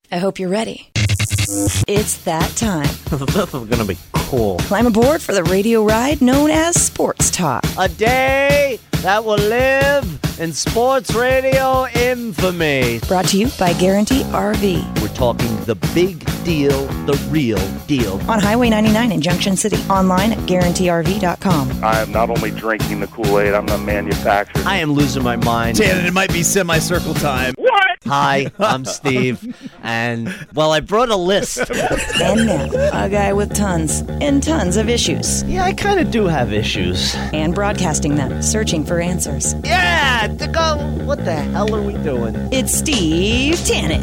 I hope you're ready. It's that time. This is gonna be cool. Climb aboard for the radio ride known as Sports Talk. A day that will live in sports radio infamy. Brought to you by Guarantee RV. We're talking the big deal, the real deal. On Highway 99 in Junction City. Online at GuaranteeRV.com. I am not only drinking the Kool-Aid, I'm the manufacturer. I am losing my mind. Dan, it might be semicircle time. What? Hi, I'm Steve. And, well, I brought a list. And now, a guy with tons and tons of issues. Yeah, I kind of do have issues. And broadcasting them, searching for answers. Yeah, to go. What the hell are we doing? It's Steve Tannen.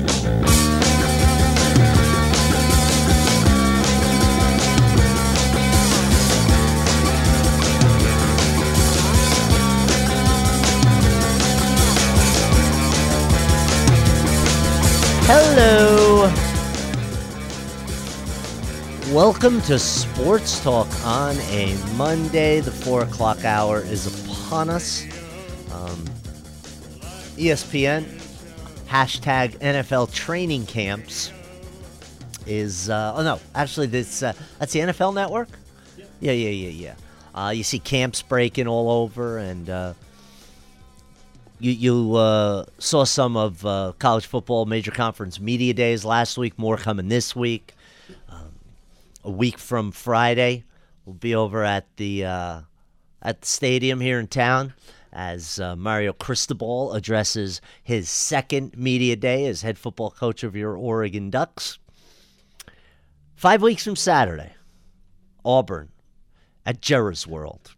Hello. Welcome to Sports Talk on a Monday. The 4 o'clock hour is upon us. ESPN, hashtag NFL training camps is, that's the NFL Network? Yeah. You see camps breaking all over, and you saw some of college football major conference media days last week, more coming this week. A week from Friday, we'll be over at the stadium here in town as Mario Cristobal addresses his second media day as head football coach of your Oregon Ducks. 5 weeks from Saturday, Auburn at Jerry's World.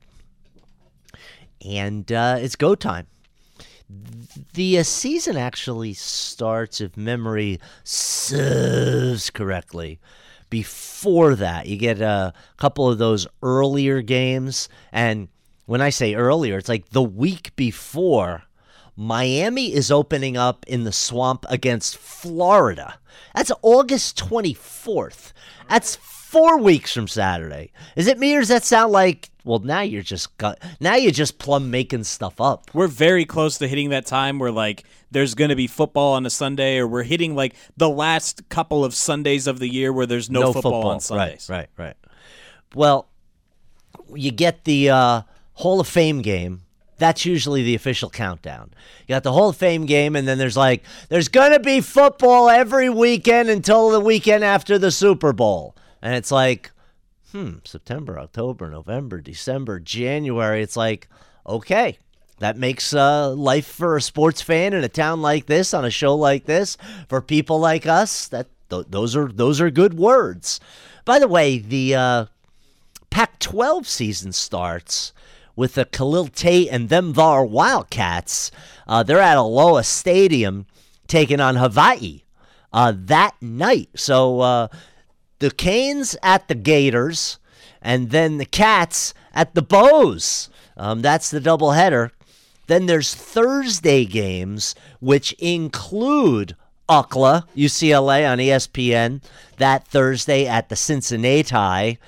And it's go time. The season actually starts, if memory serves correctly, before that. You get a couple of those earlier games, and when I say earlier, it's like the week before. Miami is opening up in the Swamp against Florida. That's August 24th. That's 4 weeks from Saturday. Is it me, or does that sound like, well, now you're just plumb making stuff up? We're very close to hitting that time where, like, there's going to be football on a Sunday, or we're hitting, like, the last couple of Sundays of the year where there's no football on Sundays. Right. Well, you get the Hall of Fame game. That's usually the official countdown. You got the Hall of Fame game, and then there's going to be football every weekend until the weekend after the Super Bowl. And it's like, September, October, November, December, January. It's like, okay, that makes life for a sports fan in a town like this, on a show like this, for people like us. Those are good words. By the way, the Pac-12 season starts with the Khalil Tate and them thar Wildcats. They're at Aloha Stadium taking on Hawaii that night. So the Canes at the Gators, and then the Cats at the Bows. That's the doubleheader. Then there's Thursday games, which include UCLA, UCLA on ESPN, that Thursday at the Cincinnati.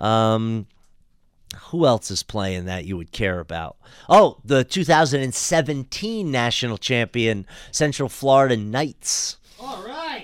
Who else is playing that you would care about? Oh, the 2017 national champion Central Florida Knights. All right.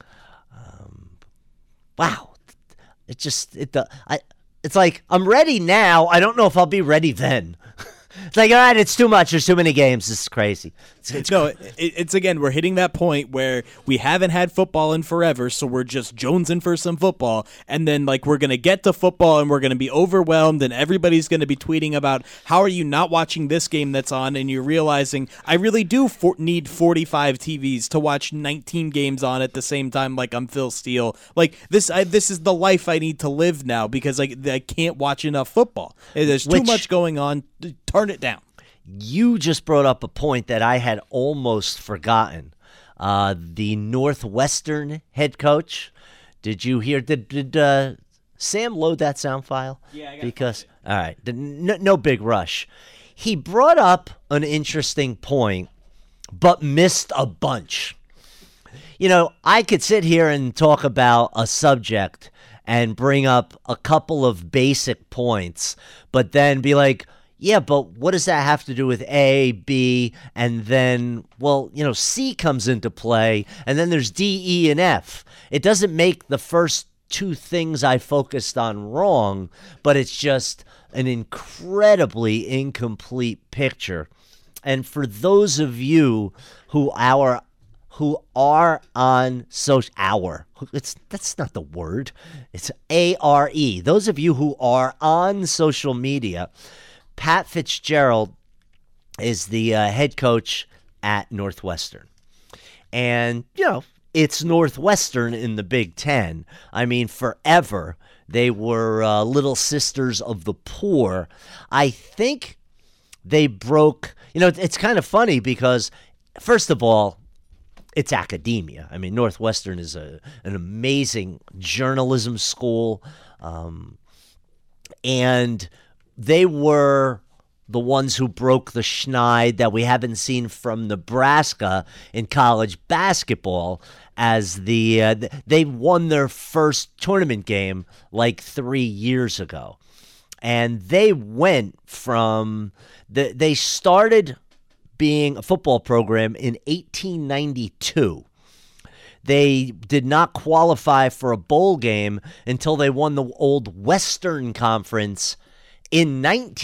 Wow. It's like, I'm ready now. I don't know if I'll be ready then. It's like, all right, it's too much. There's too many games. This is crazy. It's again, we're hitting that point where we haven't had football in forever, so we're just jonesing for some football, and then, like, we're going to get to football, and we're going to be overwhelmed, and everybody's going to be tweeting about, how are you not watching this game that's on, and you're realizing, I really do need 45 TVs to watch 19 games on at the same time, like I'm Phil Steele. Like, this is the life I need to live now, because I can't watch enough football. There's too much going on. Turn it down. You just brought up a point that I had almost forgotten. The Northwestern head coach. Did you hear? Did Sam load that sound file? Yeah, I got because all right, no big rush. He brought up an interesting point, but missed a bunch. You know, I could sit here and talk about a subject and bring up a couple of basic points, but then be like, Yeah, but what does that have to do with A, B, and then, well, C comes into play, and then there's D, E, and F. It doesn't make the first two things I focused on wrong, but it's just an incredibly incomplete picture. And for those of you who are on that's not the word. It's ARE. Those of you who are on social media, Pat Fitzgerald is the head coach at Northwestern. And, it's Northwestern in the Big Ten. I mean, forever they were little sisters of the poor. I think they broke, it's kind of funny because, first of all, it's academia. I mean, Northwestern is an amazing journalism school. And they were the ones who broke the schneid that we haven't seen from Nebraska in college basketball, as they won their first tournament game like 3 years ago. And they went they started being a football program in 1892. They did not qualify for a bowl game until they won the old Western Conference in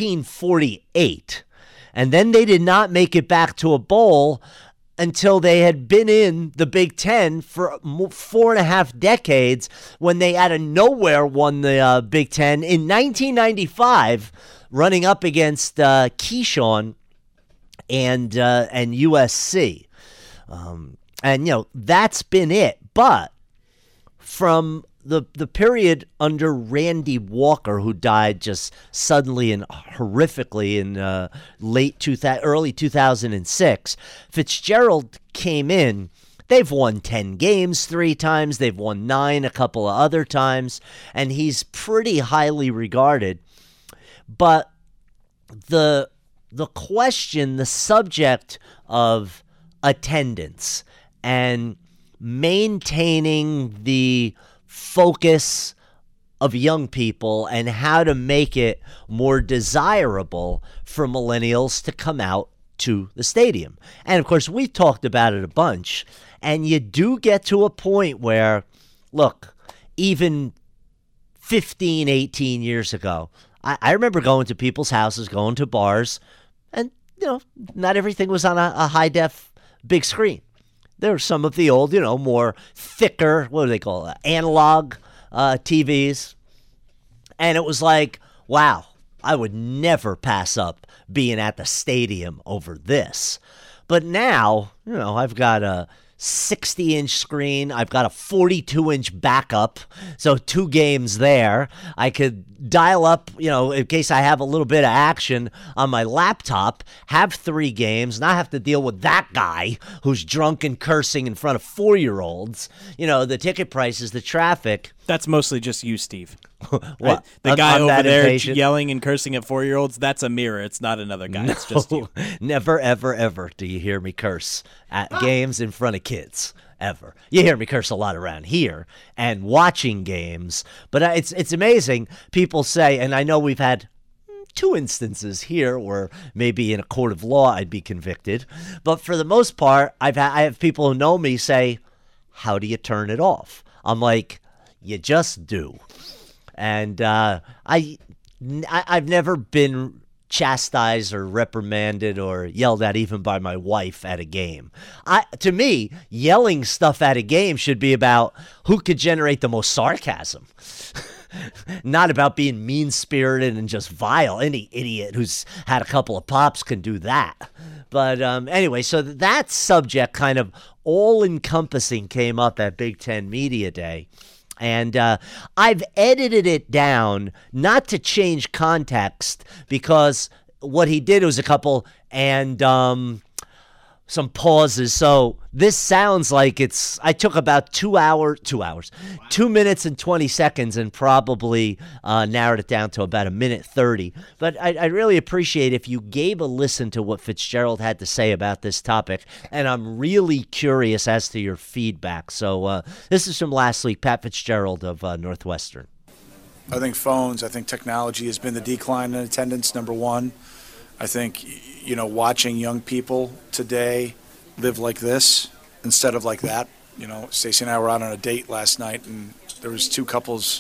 1948. And then they did not make it back to a bowl until they had been in the Big Ten for 4.5 decades, when they out of nowhere won the Big Ten in 1995, running up against Keyshawn and USC. And, that's been it. But from the period under Randy Walker, who died just suddenly and horrifically in early 2006, Fitzgerald came in. They've won 10 games 3 times. They've won 9 a couple of other times. And he's pretty highly regarded. But the question, the subject of attendance and maintaining the focus of young people and how to make it more desirable for millennials to come out to the stadium. And of course, we've talked about it a bunch, and you do get to a point where, look, even 15, 18 years ago, I remember going to people's houses, going to bars, and, not everything was on a high-def big screen. There were some of the old, more thicker, what do they call it, analog TVs. And it was like, wow, I would never pass up being at the stadium over this. But now, I've got a 60-inch screen. I've got a 42-inch backup, so 2 games there. I could dial up, in case I have a little bit of action on my laptop, have 3 games, not have to deal with that guy who's drunk and cursing in front of 4-year-olds. The ticket prices, the traffic. That's mostly just you, Steve. What? The guy over there impatient? yelling and cursing at 4-year-olds, that's a mirror. It's not another guy. No, it's just you. Never, ever, ever do you hear me curse at games in front of kids. Ever. You hear me curse a lot around here and watching games. But it's amazing. People say, and I know we've had 2 instances here where maybe in a court of law I'd be convicted. But for the most part, I have people who know me say, how do you turn it off? I'm like, you just do. And I've never been chastised or reprimanded or yelled at even by my wife at a game. To me, yelling stuff at a game should be about who could generate the most sarcasm. Not about being mean-spirited and just vile. Any idiot who's had a couple of pops can do that. But anyway, so that subject kind of all-encompassing came up at Big Ten Media Day. And I've edited it down, not to change context, because what he did was a couple and some pauses. So this sounds like I took about 2 minutes and 20 seconds and probably narrowed it down to about 1:30. But I'd really appreciate if you gave a listen to what Fitzgerald had to say about this topic. And I'm really curious as to your feedback. So this is from last week, Pat Fitzgerald of Northwestern. I think technology has been the decline in attendance, number one. I think, watching young people today live like this instead of like that. Stacey and I were out on a date last night, and there was two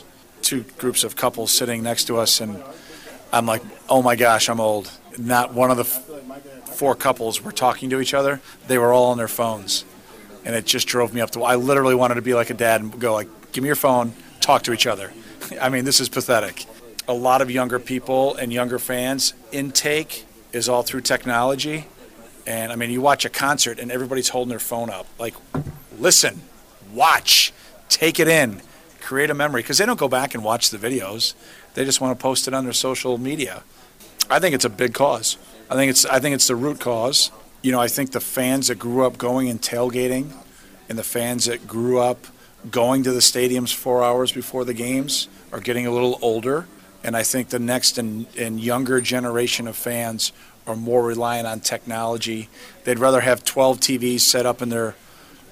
groups of couples sitting next to us, and I'm like, oh my gosh, I'm old. Not one of the four couples were talking to each other. They were all on their phones, and it just drove me up I literally wanted to be like a dad and go like, give me your phone, talk to each other. I mean, this is pathetic. A lot of younger people and younger fans, intake is all through technology. And I mean, you watch a concert and everybody's holding their phone up. Like, listen, watch, take it in, create a memory. Because they don't go back and watch the videos. They just want to post it on their social media. I think it's a big cause. I think it's the root cause. I think the fans that grew up going and tailgating and the fans that grew up going to the stadiums 4 hours before the games are getting a little older. And I think the next and younger generation of fans are more reliant on technology. They'd rather have 12 TVs set up in their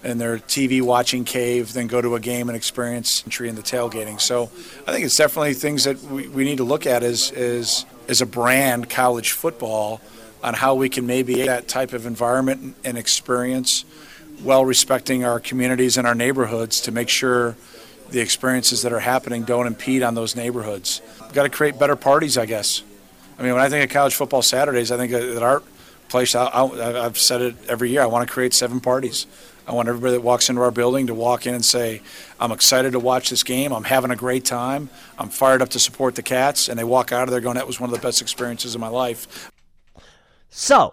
TV watching cave than go to a game and experience entry in the tailgating. So I think it's definitely things that we need to look at as a brand, college football, on how we can maybe that type of environment and experience while respecting our communities and our neighborhoods to make sure the experiences that are happening don't impede on those neighborhoods. We've got to create better parties, I guess. I mean, when I think of College Football Saturdays, I think at our place, I've said it every year, I want to create 7 parties. I want everybody that walks into our building to walk in and say, I'm excited to watch this game. I'm having a great time. I'm fired up to support the Cats. And they walk out of there going, that was one of the best experiences of my life. So,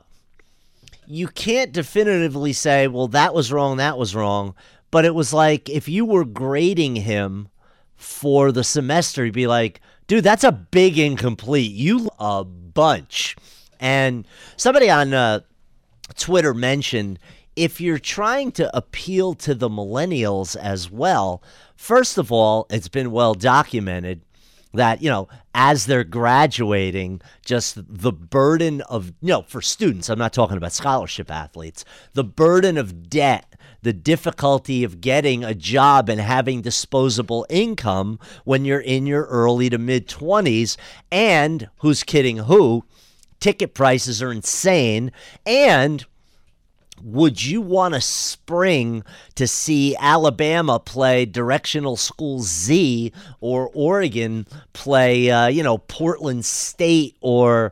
you can't definitively say, well, that was wrong. But it was like if you were grading him for the semester, you'd be like, dude, that's a big incomplete. You a bunch. And somebody on Twitter mentioned, if you're trying to appeal to the millennials as well, first of all, it's been well documented that, as they're graduating, just the burden of, for students, I'm not talking about scholarship athletes, the burden of debt, the difficulty of getting a job and having disposable income when you're in your early to mid 20s, and who's kidding who, ticket prices are insane. And would you want to spring to see Alabama play Directional School Z or Oregon play, Portland State or,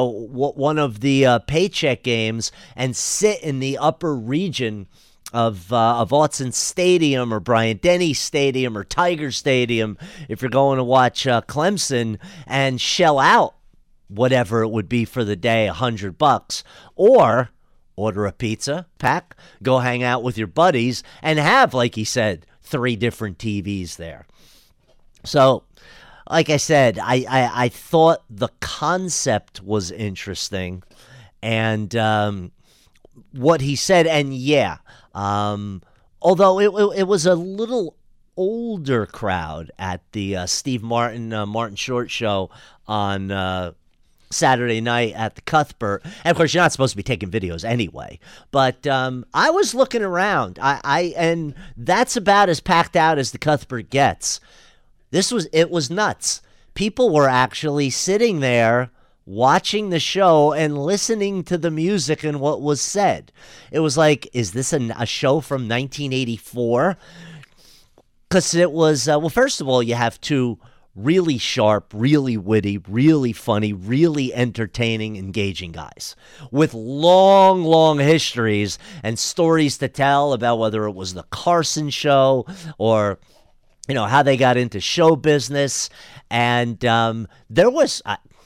one of the paycheck games and sit in the upper region of Autzen Stadium or Bryant-Denny Stadium or Tiger Stadium if you're going to watch Clemson and shell out whatever it would be for the day, $100, or order a pizza, pack, go hang out with your buddies, and have, like he said, 3 different TVs there. So, like I said, I thought the concept was interesting, and what he said, and although it was a little older crowd at the Steve Martin Short Show on Saturday night at the Cuthbert. And of course, you're not supposed to be taking videos anyway. But I was looking around. And that's about as packed out as the Cuthbert gets. It was nuts. People were actually sitting there watching the show and listening to the music and what was said. It was like, is this a show from 1984? Because it was, first of all, you have 2 really sharp, really witty, really funny, really entertaining, engaging guys with long, long histories and stories to tell about whether it was the Carson show or, how they got into show business. And there was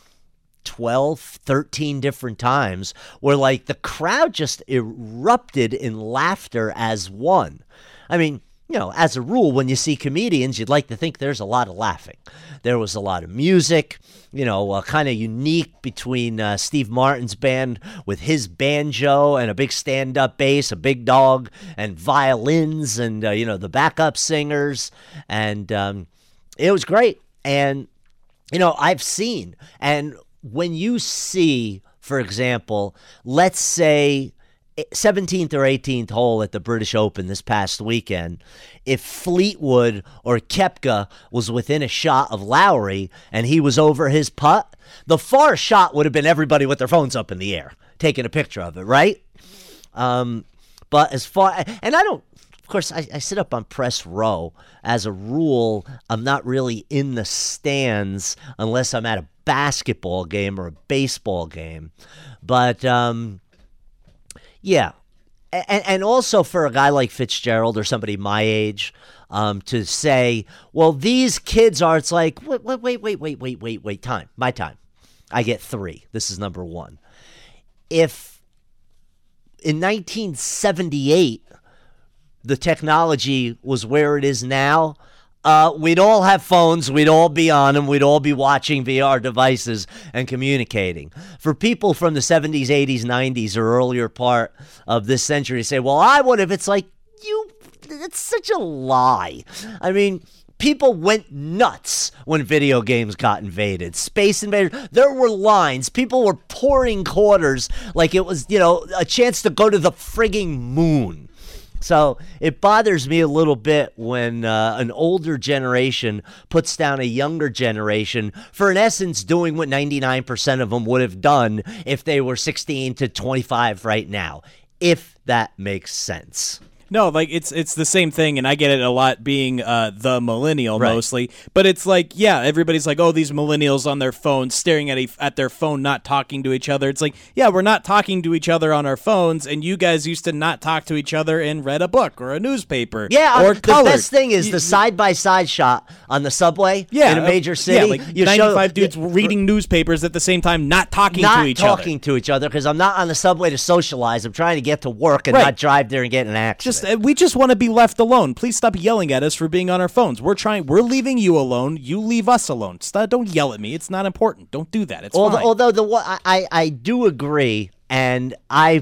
12, 13 different times where like the crowd just erupted in laughter as one. I mean, as a rule, when you see comedians, you'd like to think there's a lot of laughing. There was a lot of music, kind of unique between Steve Martin's band with his banjo and a big stand-up bass, a big dog, and violins and, the backup singers. And it was great. And, I've seen, and when you see, for example, let's say 17th or 18th hole at the British Open this past weekend, if Fleetwood or Koepka was within a shot of Lowry and he was over his putt, the far shot would have been everybody with their phones up in the air, taking a picture of it, right? But as far, and I don't, of course, I sit up on press row. As a rule, I'm not really in the stands unless I'm at a basketball game or a baseball game. But, yeah. And also for a guy like Fitzgerald or somebody my age to say, well, these kids are, it's like, wait, time, my time. I get 3. This is number 1. If in 1978 the technology was where it is now, we'd all have phones, we'd all be on them, we'd all be watching VR devices and communicating. For people from the 70s, 80s, 90s, or earlier part of this century say, well, I would have, it's like, it's such a lie. I mean, people went nuts when video games got invaded. Space Invaders, there were lines. People were pouring quarters like it was, a chance to go to the frigging moon. So it bothers me a little bit when an older generation puts down a younger generation for, in essence, doing what 99% of them would have done if they were 16 to 25 right now, if that makes sense. No, like it's the same thing, and I get it a lot being the millennial mostly. But it's like, yeah, everybody's like, oh, these millennials on their phones, staring at their phone, not talking to each other. It's like, yeah, we're not talking to each other on our phones, and you guys used to not talk to each other and read a book or a newspaper. Yeah, or the colored. best thing is the side-by-side shot on the subway in a major city. Yeah, like 95 dudes reading newspapers at the same time, not talking to each other. Not talking to each other, because I'm not on the subway to socialize. I'm trying to get to work and not drive there and get in an accident. We just want to be left alone. Please stop yelling at us for being on our phones. We're leaving you alone. You leave us alone. Don't yell at me. It's not important. Don't do that. It's fine. Although I do agree, and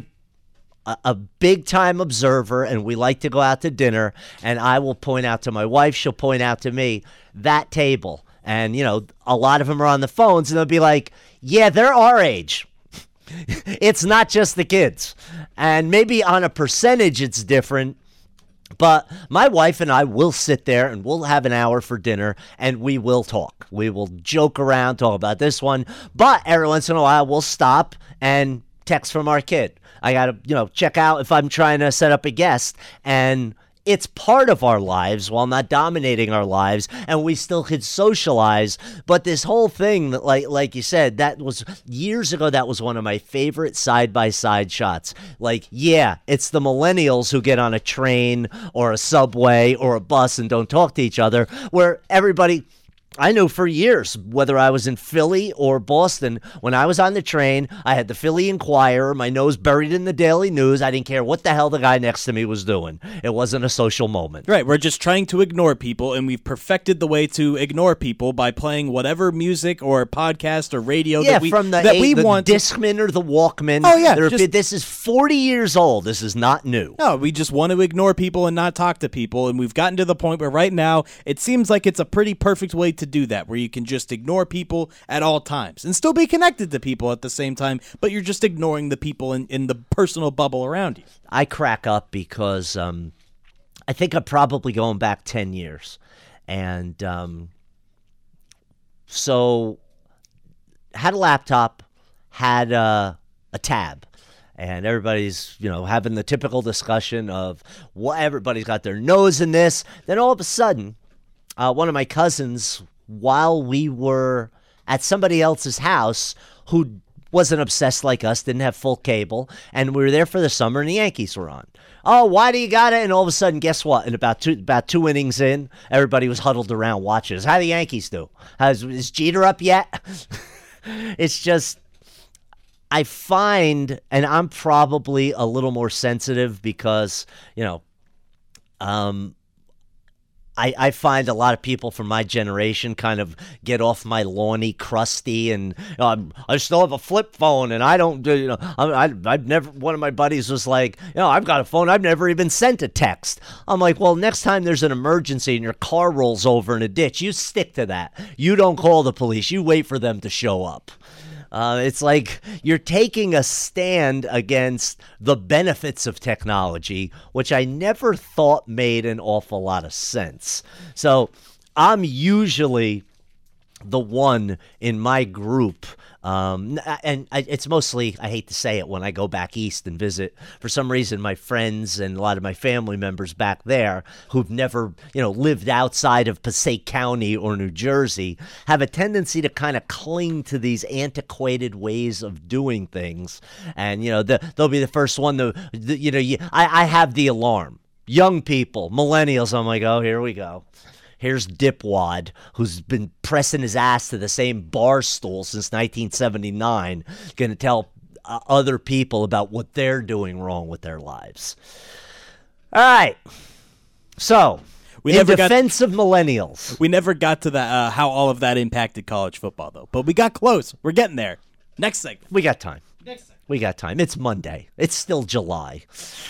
a big time observer, and we like to go out to dinner, and I will point out to my wife, she'll point out to me, that table. And, a lot of them are on the phones, and they'll be like, yeah, they're our age. It's not just the kids. And maybe on a percentage it's different. But my wife and I will sit there and we'll have an hour for dinner and we will talk. We will joke around, talk about this one. But every once in a while, we'll stop and text from our kid. I got to, check out if I'm trying to set up a guest. And it's part of our lives while not dominating our lives, and we still could socialize. But this whole thing, that, like you said, that was years ago. That was one of my favorite side-by-side shots. Like, yeah, it's the millennials who get on a train or a subway or a bus and don't talk to each other, where everybody... I knew for years, whether I was in Philly or Boston, when I was on the train, I had the Philly Inquirer, my nose buried in the Daily News. I didn't care what the hell the guy next to me was doing. It wasn't a social moment. Right, we're just trying to ignore people, and we've perfected the way to ignore people by playing whatever music or podcast or radio that we want. The Discman or the Walkman. Oh, yeah. This is 40 years old. This is not new. No, we just want to ignore people and not talk to people, and we've gotten to the point where right now it seems like it's a pretty perfect way to do that, where you can just ignore people at all times and still be connected to people at the same time, but you're just ignoring the people in the personal bubble around you. I crack up because I think I'm probably going back 10 years. And so had a laptop, had a tab. And everybody's, having the typical discussion of what everybody's got their nose in this. Then all of a sudden, one of my cousins, while we were at somebody else's house who wasn't obsessed like us, didn't have full cable, and we were there for the summer and the Yankees were on. Oh, why do you got it? And all of a sudden, guess what? And about two innings in, everybody was huddled around watching us. How do the Yankees do? Is Jeter up yet? It's just, I find, and I'm probably a little more sensitive because, I find a lot of people from my generation kind of get off my lawny, crusty, and I still have a flip phone, and I don't, I've never. One of my buddies was like, I've got a phone, I've never even sent a text. I'm like, well, next time there's an emergency and your car rolls over in a ditch, you stick to that. You don't call the police. You wait for them to show up. It's like you're taking a stand against the benefits of technology, which I never thought made an awful lot of sense. So I'm usually the one in my group. It's mostly, I hate to say it, when I go back east and visit, for some reason, my friends and a lot of my family members back there who've never, lived outside of Passaic County or New Jersey have a tendency to kind of cling to these antiquated ways of doing things. And, they'll be the first one to, I have the alarm. Young people, millennials, I'm like, oh, here we go. Here's Dipwad, who's been pressing his ass to the same bar stool since 1979, going to tell other people about what they're doing wrong with their lives. All right. So, in defense of millennials. We never got to that how all of that impacted college football, though. But we got close. We're getting there. Next segment. We got time. We got time. It's Monday. It's still July.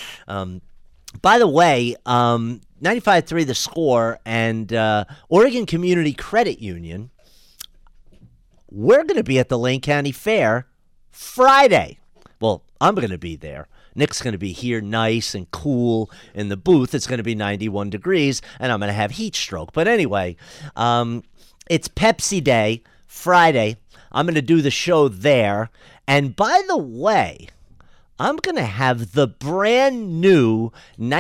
By the way, 95.3 The Score and Oregon Community Credit Union, we're going to be at the Lane County Fair Friday. Well, I'm going to be there. Nick's going to be here nice and cool in the booth. It's going to be 91 degrees, and I'm going to have heat stroke. But anyway, it's Pepsi Day, Friday. I'm going to do the show there. And by the way, I'm going to have the brand new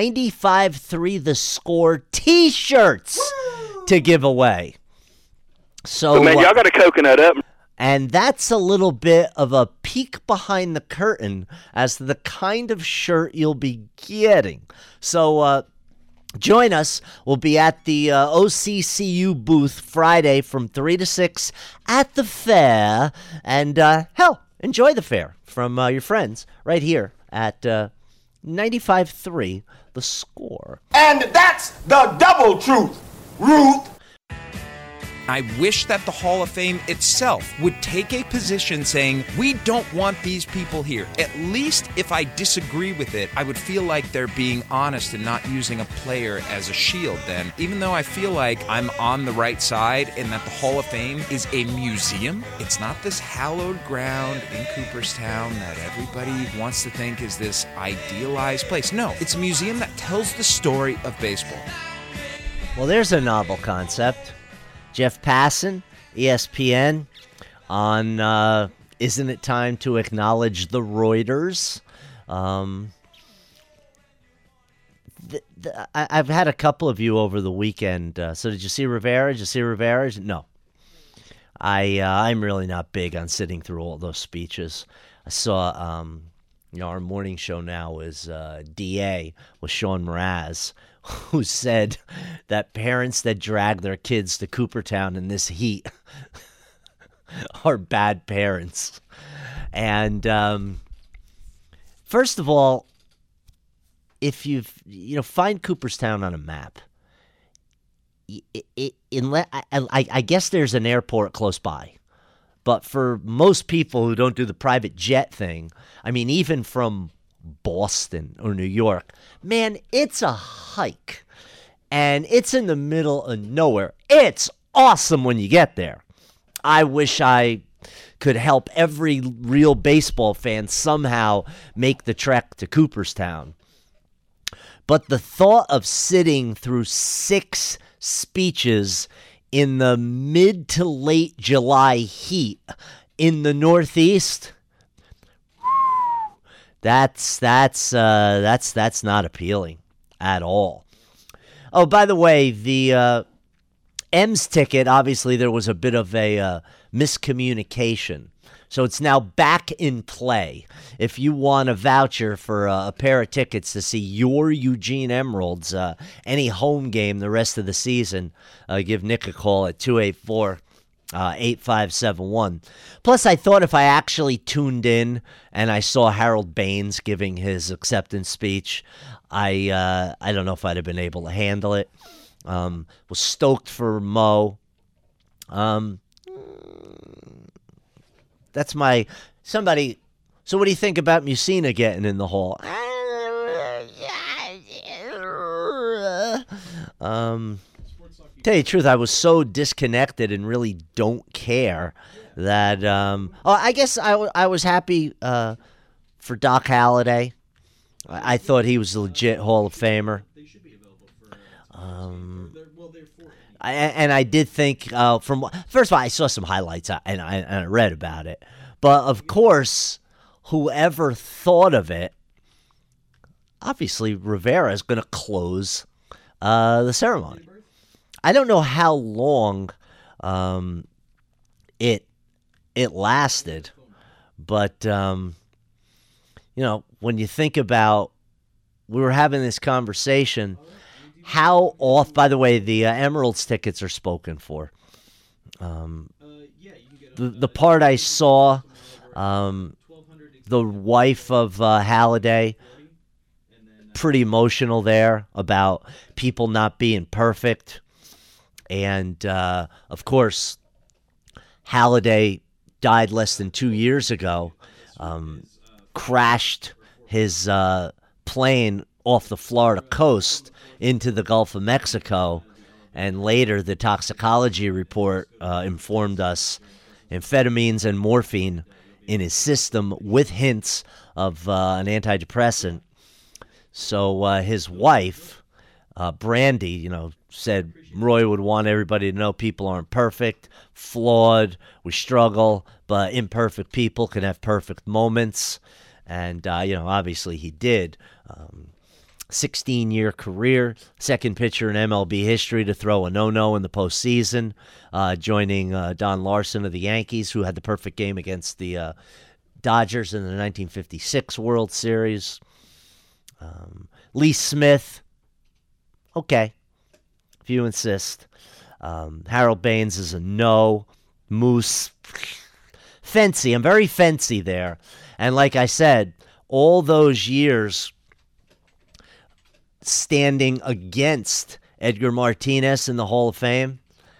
95.3 The Score T-shirts to give away. So, man, y'all got a coconut up. And that's a little bit of a peek behind the curtain as to the kind of shirt you'll be getting. So join us. We'll be at the OCCU booth Friday from 3 to 6 at the fair. And, enjoy the fair from your friends right here at 95.3 The Score. And that's the double truth, Ruth. I wish that the Hall of Fame itself would take a position saying, we don't want these people here. At least if I disagree with it, I would feel like they're being honest and not using a player as a shield then. Even though I feel like I'm on the right side and that the Hall of Fame is a museum, it's not this hallowed ground in Cooperstown that everybody wants to think is this idealized place. No, it's a museum that tells the story of baseball. Well, there's a novel concept. Jeff Passan, ESPN, on Isn't It Time to Acknowledge the Reuters? I've had a couple of you over the weekend. So did you see Rivera? Did you see Rivera? No. I'm really not big on sitting through all those speeches. I saw, our morning show now is DA with Sean Mraz, who said that parents that drag their kids to Cooperstown in this heat are bad parents. And first of all, if find Cooperstown on a map, I guess there's an airport close by. But for most people who don't do the private jet thing, I mean, even from Boston or New York, man, it's a hike. And it's in the middle of nowhere. It's awesome when you get there. I wish I could help every real baseball fan somehow make the trek to Cooperstown. But the thought of sitting through 6 speeches in the mid to late July heat in the Northeast, that's not appealing at all. Oh, by the way, the M's ticket, obviously there was a bit of a miscommunication. So it's now back in play. If you want a voucher for a pair of tickets to see your Eugene Emeralds, any home game the rest of the season, give Nick a call at 284-8571. Plus, I thought if I actually tuned in and I saw Harold Baines giving his acceptance speech, I don't know if I'd have been able to handle it. Was stoked for Mo. That's my somebody. So what do you think about Mussina getting in the hall? Tell you the truth, I was so disconnected and really don't care that. I guess I was happy for Doc Halladay. I thought he was a legit Hall of Famer. And I did think first of all, I saw some highlights and I read about it, but of course, whoever thought of it, obviously Rivera is going to close the ceremony. I don't know how long it lasted, but when you think about, we were having this conversation. How off? By the way, the Emeralds tickets are spoken for. The part I saw, the wife of Halladay, pretty emotional there about people not being perfect, and of course, Halladay died less than 2 years ago. Crashed his plane off the Florida coast into the Gulf of Mexico, and later the toxicology report informed us amphetamines and morphine in his system with hints of an antidepressant. So his wife, Brandy, said Roy would want everybody to know people aren't perfect, flawed, we struggle, but imperfect people can have perfect moments. And, obviously he did. 16-year career, second pitcher in MLB history to throw a no-no in the postseason, joining Don Larson of the Yankees, who had the perfect game against the Dodgers in the 1956 World Series. Lee Smith, okay, if you insist. Harold Baines is a no. Moose, fancy. I'm very fancy there. And like I said, all those years standing against Edgar Martinez in the Hall of Fame,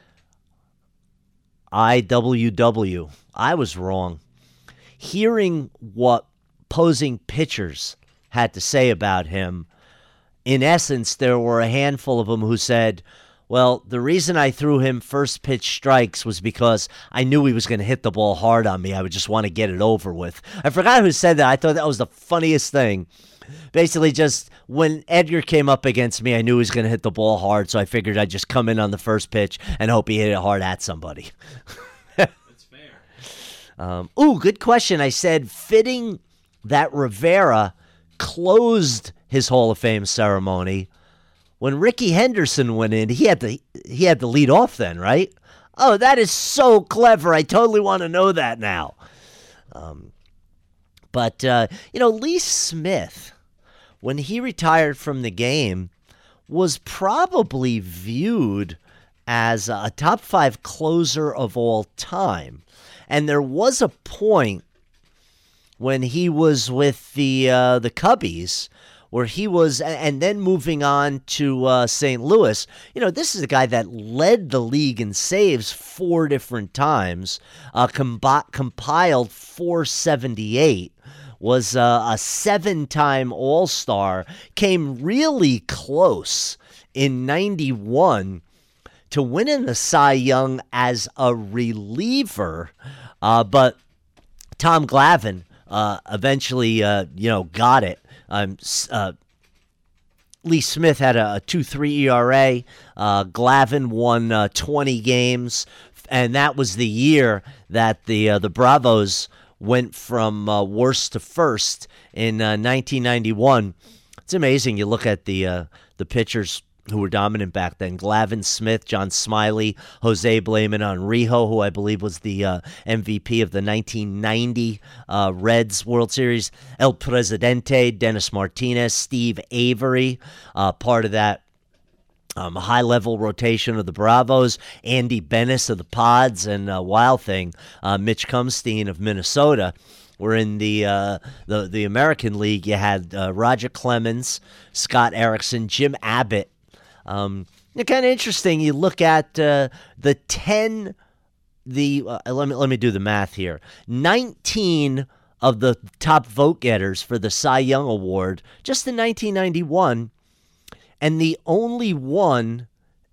IWW. I was wrong. Hearing what opposing pitchers had to say about him, in essence, there were a handful of them who said, well, the reason I threw him first pitch strikes was because I knew he was going to hit the ball hard on me. I would just want to get it over with. I forgot who said that. I thought that was the funniest thing. Basically, just when Edgar came up against me, I knew he was going to hit the ball hard, so I figured I'd just come in on the first pitch and hope he hit it hard at somebody. That's fair. Good question. I said fitting that Rivera closed his Hall of Fame ceremony. When Ricky Henderson went in, he had to lead off then, right? Oh, that is so clever. I totally want to know that now. But Lee Smith, when he retired from the game, was probably viewed as a top 5 closer of all time. And there was a point when he was with the Cubbies where he was, and then moving on to St. Louis. This is a guy that led the league in saves 4 different times, compiled 478, was a 7-time All-Star, came really close in 91 to winning the Cy Young as a reliever, but Tom Glavine eventually, got it. Lee Smith had a 2.3 ERA. Glavine won 20 games, and that was the year that the Bravos went from worst to first in 1991. It's amazing. You look at the pitchers who were dominant back then. Glavine, Smith, John Smiley, Jose Blayman-Onrijo, who I believe was the MVP of the 1990 Reds World Series. El Presidente, Dennis Martinez, Steve Avery, part of that high-level rotation of the Bravos. Andy Bennis of the Pods, and Wild Thing, Mitch Kumstein of Minnesota. Were in the American League. You had Roger Clemens, Scott Erickson, Jim Abbott. Kind of interesting. You look at the 10. Let me do the math here. 19 of the top vote getters for the Cy Young Award just in 1991, and the only one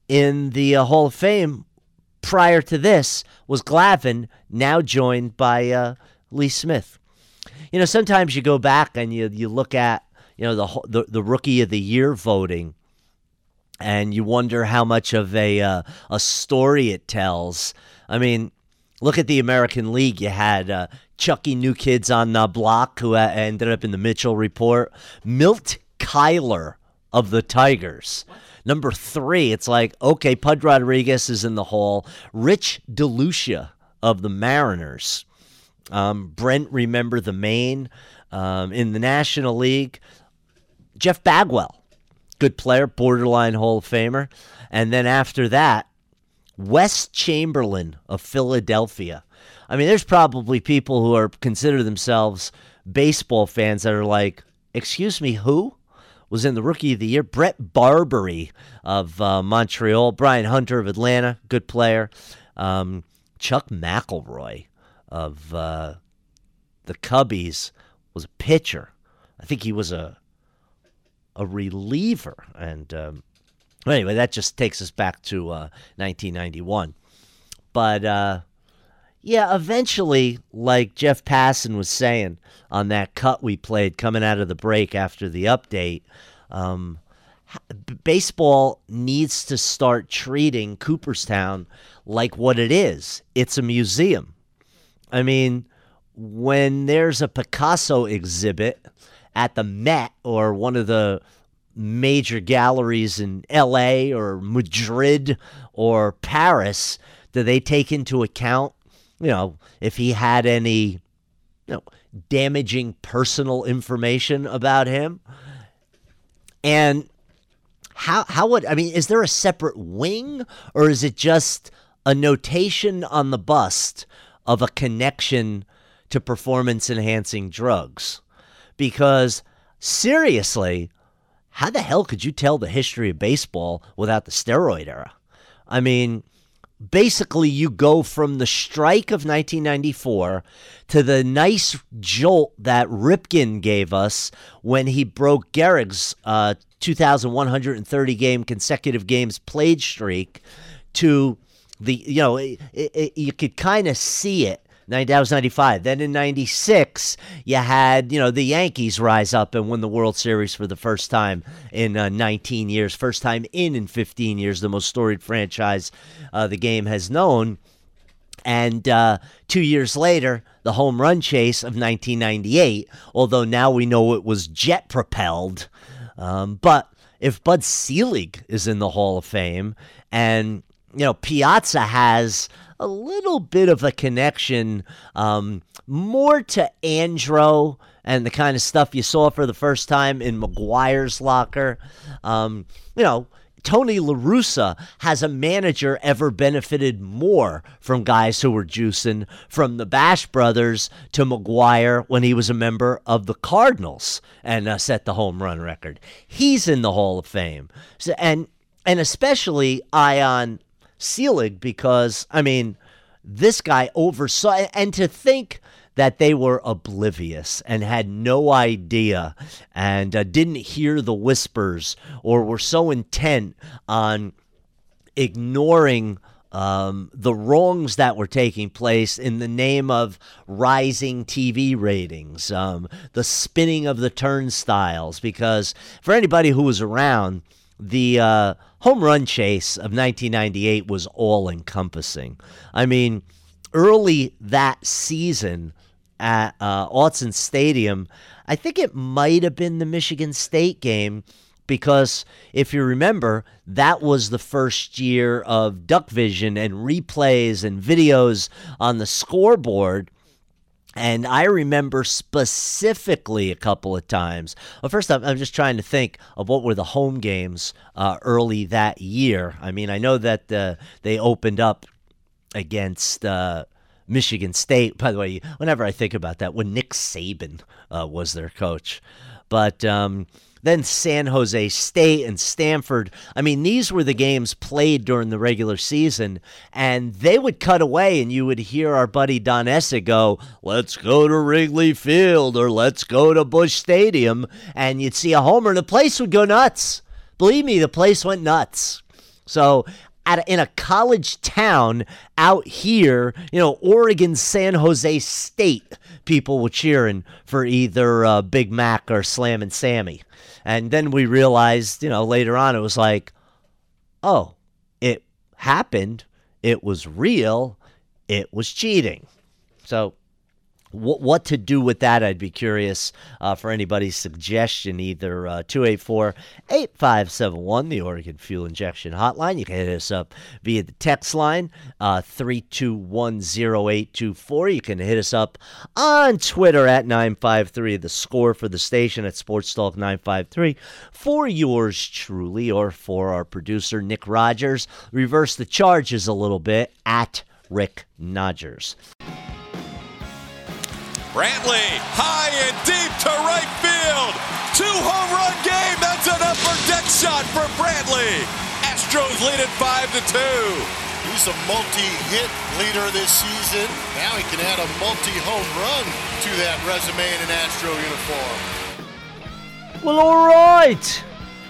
in the Hall of Fame prior to this was Glavine, now joined by Lee Smith. You know, sometimes you go back and you look at, you know, the Rookie of the Year voting, and you wonder how much of a story it tells. I mean, look at the American League. You had Chucky New Kids on the Block, who ended up in the Mitchell Report. Milt Kyler of the Tigers. Number 3, it's like, okay, Pud Rodriguez is in the Hall. Rich DeLucia of the Mariners. Brent Remember the Maine in the National League. Jeff Bagwell, good player, borderline Hall of Famer. And then after that, Wes Chamberlain of Philadelphia. I mean, there's probably people who are consider themselves baseball fans that are like, excuse me, who was in the Rookie of the Year? Brett Barbary of Montreal. Brian Hunter of Atlanta, good player. Chuck McElroy of the Cubbies was a pitcher. I think he was a reliever. And anyway, that just takes us back to 1991. But yeah, eventually, like Jeff Passan was saying on that cut we played coming out of the break after the update, baseball needs to start treating Cooperstown like what it is. It's a museum. I mean, when there's a Picasso exhibit at the Met or one of the major galleries in L.A. or Madrid or Paris, do they take into account, you know, if he had any, you know, damaging personal information about him? And how would, I mean, is there a separate wing, or is it just a notation on the bust of a connection to performance-enhancing drugs? Because, seriously, how the hell could you tell the history of baseball without the steroid era? I mean, basically you go from the strike of 1994 to the nice jolt that Ripken gave us when he broke Gehrig's 2,130 game consecutive games played streak to the, you know, you could kind of see it. That was 95. Then in 96, you had, you know, the Yankees rise up and win the World Series for the first time in 19 years. First time in 15 years, the most storied franchise the game has known. And 2 years later, the home run chase of 1998, although now we know it was jet-propelled. But if Bud Selig is in the Hall of Fame and, you know, Piazza has a little bit of a connection more to Andro and the kind of stuff you saw for the first time in McGuire's locker. You know, Tony La Russa has a manager ever benefited more from guys who were juicing, from the Bash brothers to McGuire when he was a member of the Cardinals and set the home run record. He's in the Hall of Fame. So, and especially Ion Selig, because, I mean, this guy oversaw, and to think that they were oblivious and had no idea and didn't hear the whispers or were so intent on ignoring the wrongs that were taking place in the name of rising TV ratings, the spinning of the turnstiles, because for anybody who was around, the home run chase of 1998 was all-encompassing. I mean, early that season at Autzen Stadium, I think it might have been the Michigan State game, because if you remember, that was the first year of duck vision and replays and videos on the scoreboard. And I remember specifically a couple of times. Well, first I'm just trying to think of what were the home games early that year. I mean, I know that they opened up against Michigan State. By the way, whenever I think about that, when Nick Saban was their coach. But then San Jose State and Stanford. I mean, these were the games played during the regular season, and they would cut away, and you would hear our buddy Don Essig go, "Let's go to Wrigley Field," or "Let's go to Busch Stadium," and you'd see a homer, and the place would go nuts. Believe me, the place went nuts. So in a college town out here, Oregon, San Jose State, people were cheering for either Big Mac or Slammin' Sammy. And then we realized, later on, it was like, oh, it happened. It was real. It was cheating. So what to do with that, I'd be curious for anybody's suggestion, either 284-8571, the Oregon Fuel Injection Hotline. You can hit us up via the text line, 3210824. You can hit us up on Twitter at 953, the score for the station at Sports Talk 953. For yours truly, or for our producer, Nick Rogers, reverse the charges a little bit at Rick Nodgers. Brantley, high and deep to right field. 2-home run game. That's an upper deck shot for Brantley. Astros lead it 5-2. He's a multi-hit leader this season. Now he can add a multi-home run to that resume in an Astro uniform. Well, all right.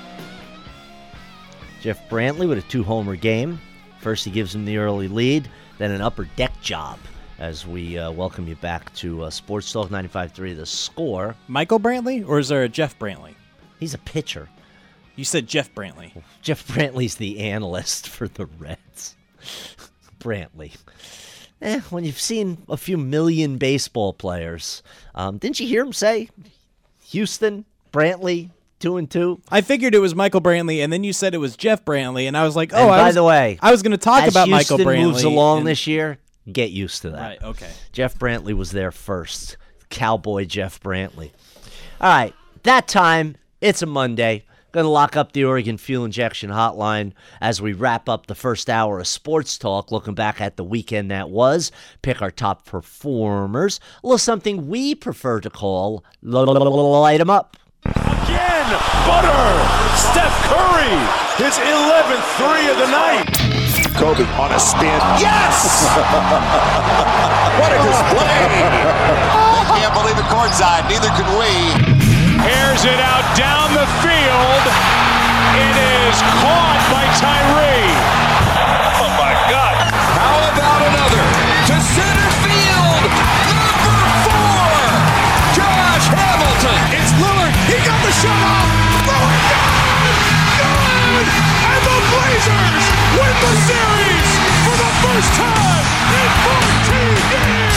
Jeff Brantley with a 2-homer game. First he gives him the early lead, then an upper deck job. As we welcome you back to Sports Talk 95.3, The Score. Michael Brantley, or is there a Jeff Brantley? He's a pitcher. You said Jeff Brantley. Jeff Brantley's the analyst for the Reds. Brantley. When you've seen a few million baseball players, didn't you hear him say Houston, Brantley, 2-2? I figured it was Michael Brantley, and then you said it was Jeff Brantley, and I was like, by the way, I was going to talk about Houston Michael Brantley. Moves along this year. Get used to that. Right, okay. Jeff Brantley was there first. Cowboy Jeff Brantley. All right, that time, it's a Monday. Going to lock up the Oregon Fuel Injection Hotline as we wrap up the first hour of Sports Talk, looking back at the weekend that was, pick our top performers, a little something we prefer to call Light 'em Up. Again, Butter, Steph Curry, his 11th three of the night. Kobe on a spin. Yes! What a display! I can't believe it courtside. Neither can we. Airs it out down the field. It is caught by Tyree. Oh, my God. How about another? To center field. Number 4. Josh Hamilton. It's Lillard. He got the shot off. Lillard, good! And the Blazers win the series for the first time in 14 years.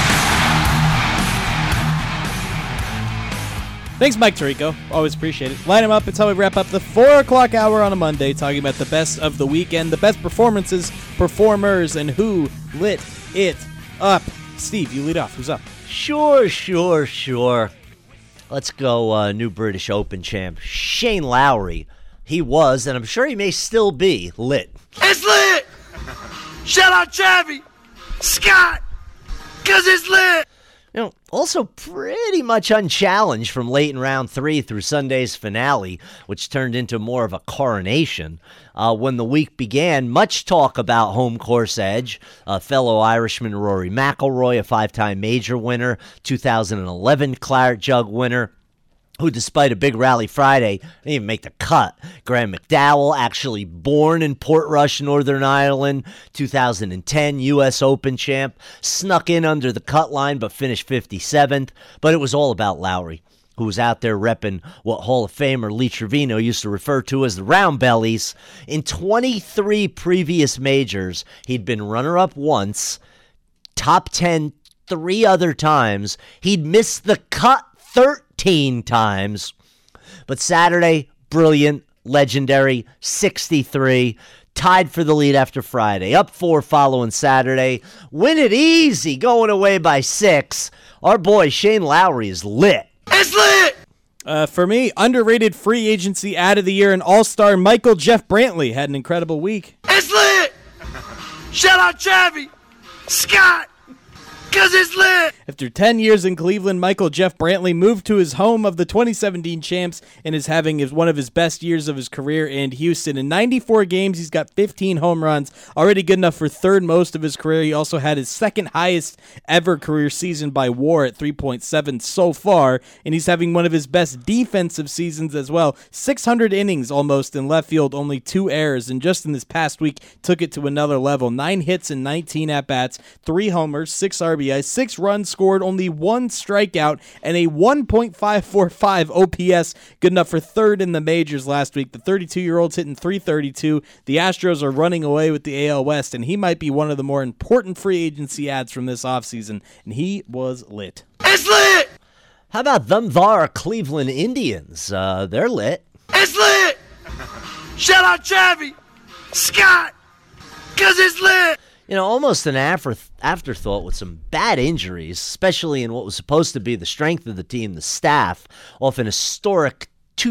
Thanks, Mike Tirico. Always appreciate it. Line 'em up. It's how we wrap up the 4 o'clock hour on a Monday, talking about the best of the weekend, the best performances, performers, and who lit it up. Steve, you lead off. Who's up? Sure. Let's go new British Open champ, Shane Lowry. He was, and I'm sure he may still be, lit. It's lit! Shout out Chavi, Scott, because it's lit! Also pretty much unchallenged from late in round 3 through Sunday's finale, which turned into more of a coronation. When the week began, much talk about home course edge. Fellow Irishman Rory McIlroy, a 5-time major winner, 2011 Claret Jug winner, who, despite a big rally Friday, didn't even make the cut. Graham McDowell, actually born in Portrush, Northern Ireland, 2010 U.S. Open champ, snuck in under the cut line but finished 57th. But it was all about Lowry, who was out there repping what Hall of Famer Lee Trevino used to refer to as the round bellies. In 23 previous majors, he'd been runner-up once, top 10 3 other times. He'd missed the cut 13 times. But Saturday, brilliant, legendary, 63. Tied for the lead after Friday. Up 4 following Saturday. Win it easy, going away by 6. Our boy Shane Lowry is lit. It's lit! For me, underrated free agency ad of the year and all-star Michael Jeff Brantley had an incredible week. It's lit! Shout out Chavi, Scott, 'Cause it's lit. After 10 years in Cleveland, Michael Jeff Brantley moved to his home of the 2017 champs and is having one of his best years of his career in Houston. In 94 games, he's got 15 home runs, already good enough for third most of his career. He also had his second highest ever career season by WAR at 3.7 so far, and he's having one of his best defensive seasons as well. 600 innings almost in left field, only 2 errors, and just in this past week took it to another level. 9 hits and 19 at-bats, 3 homers, 6 RBIs, 6 runs scored, only 1 strikeout, and a 1.545 OPS, good enough for third in the majors last week. The 32-year-old's hitting .332. The Astros are running away with the AL West, and he might be one of the more important free agency ads from this offseason, and he was lit. It's lit! How about them thar Cleveland Indians? They're lit. It's lit! Shout out Travis Scott, 'cause it's lit! You know, almost an afterthought with some bad injuries, especially in what was supposed to be the strength of the team, the staff, off an historic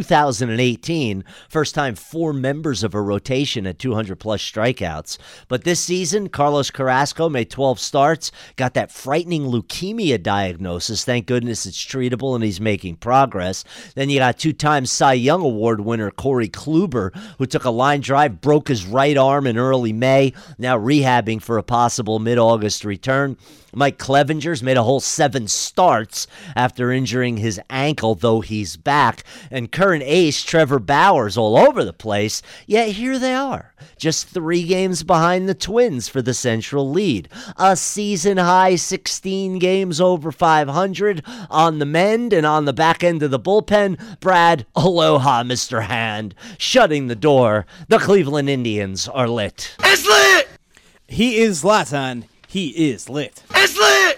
2018, first time 4 members of a rotation at 200-plus strikeouts. But this season, Carlos Carrasco made 12 starts, got that frightening leukemia diagnosis. Thank goodness it's treatable and he's making progress. Then you got 2-time Cy Young Award winner Corey Kluber, who took a line drive, broke his right arm in early May, now rehabbing for a possible mid-August return. Mike Clevenger's made a whole 7 starts after injuring his ankle, though he's back. And current ace Trevor Bauer's all over the place, yet here they are, just 3 games behind the Twins for the Central lead. A season-high 16 games over 500 on the mend, and on the back end of the bullpen, Brad, aloha, Mr. Hand, shutting the door. The Cleveland Indians are lit. It's lit! He is Zlatan. He is lit. It's lit!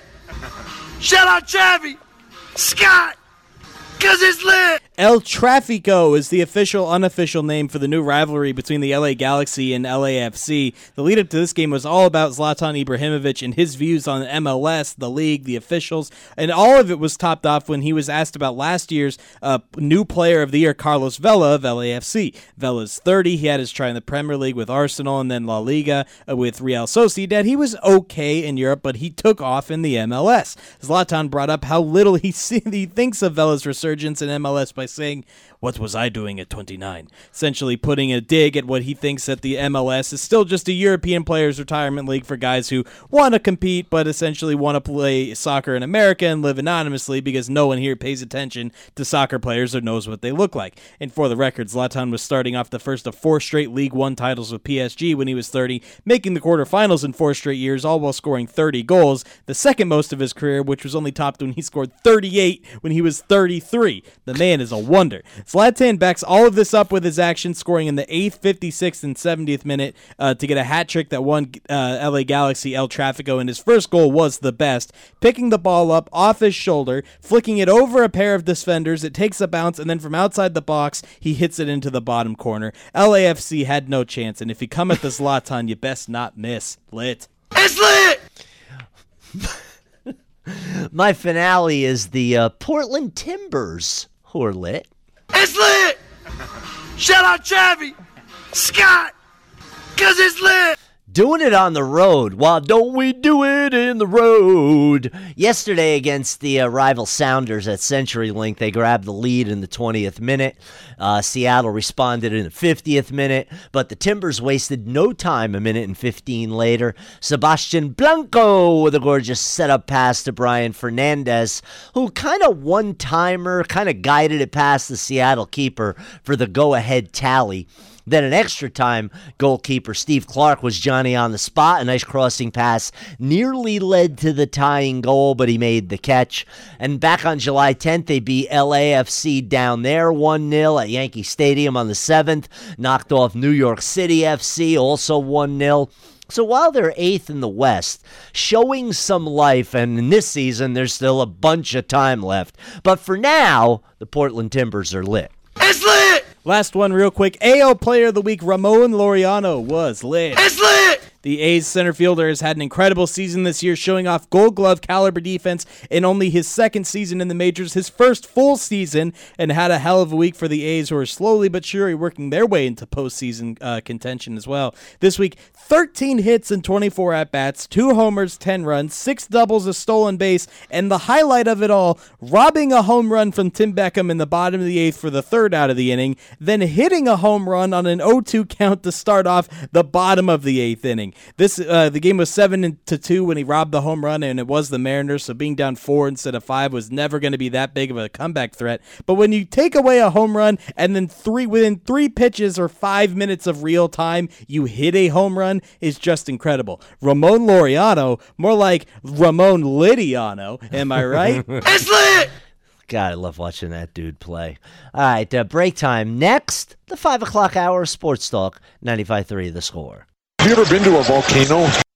Shout out Travis Scott, 'cause it's lit! El Trafico is the official, unofficial name for the new rivalry between the LA Galaxy and LAFC. The lead-up to this game was all about Zlatan Ibrahimovic and his views on MLS, the league, the officials, and all of it was topped off when he was asked about last year's new player of the year, Carlos Vela of LAFC. Vela's 30. He had his try in the Premier League with Arsenal and then La Liga with Real Sociedad. He was okay in Europe, but he took off in the MLS. Zlatan brought up how little he thinks of Vela's resurgence in MLS by saying, "What was I doing at 29?" Essentially putting a dig at what he thinks that the MLS is still just a European players' retirement league for guys who want to compete but essentially want to play soccer in America and live anonymously because no one here pays attention to soccer players or knows what they look like. And for the record, Zlatan was starting off the first of 4 straight League One titles with PSG when he was 30, making the quarterfinals in 4 straight years, all while scoring 30 goals, the second most of his career, which was only topped when he scored 38 when he was 33. The man is a wonder. Zlatan backs all of this up with his action, scoring in the 8th, 56th, and 70th minute to get a hat trick that won LA Galaxy El Trafico, and his first goal was the best. Picking the ball up off his shoulder, flicking it over a pair of defenders, it takes a bounce, and then from outside the box, he hits it into the bottom corner. LAFC had no chance, and if you come at the Zlatan, you best not miss. Lit. It's lit! My finale is the Portland Timbers, who are lit. It's lit! Shout out Travis Scott, 'cause it's lit! Doing it on the road. Why don't we do it in the road? Yesterday against the rival Sounders at CenturyLink, they grabbed the lead in the 20th minute. Seattle responded in the 50th minute, but the Timbers wasted no time. A minute and 15 later, Sebastian Blanco with a gorgeous setup pass to Brian Fernandez, who kind of one-timer, kind of guided it past the Seattle keeper for the go-ahead tally. Then an extra time, goalkeeper Steve Clark was Johnny on the spot. A nice crossing pass nearly led to the tying goal, but he made the catch. And back on July 10th, they beat LAFC down there 1-0 at Yankee Stadium on the 7th. Knocked off New York City FC, also 1-0. So while they're 8th in the West, showing some life, and in this season, there's still a bunch of time left. But for now, the Portland Timbers are lit. It's lit! Last one real quick. AL Player of the Week, Ramon Laureano was lit. It's lit! The A's center fielder has had an incredible season this year, showing off Gold Glove caliber defense in only his second season in the majors, his first full season, and had a hell of a week for the A's, who are slowly but surely working their way into postseason contention as well. This week, 13 hits and 24 at-bats, 2 homers, 10 runs, 6 doubles, a stolen base, and the highlight of it all, robbing a home run from Tim Beckham in the bottom of the 8th for the 3rd out of the inning, then hitting a home run on an 0-2 count to start off the bottom of the 8th inning. The game was 7-2 when he robbed the home run, and it was the Mariners, so being down 4 instead of 5 was never going to be that big of a comeback threat. But when you take away a home run and then within 3 pitches or 5 minutes of real time, you hit a home run, is just incredible. Ramon Laureano, more like Ramon Lidiano, am I right? It's lit! God, I love watching that dude play. All right, break time. Next, the 5 o'clock hour of Sports Talk, 95.3 The Score. Have you ever been to a volcano?